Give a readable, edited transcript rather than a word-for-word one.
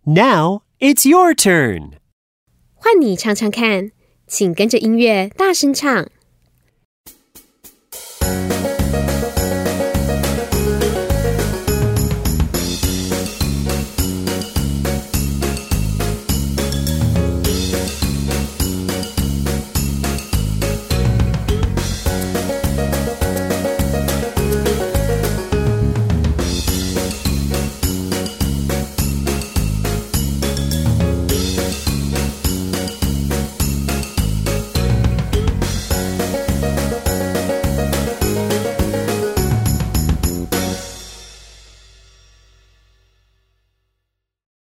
Now it's your turn. 换你唱唱看，请跟着音乐大声唱。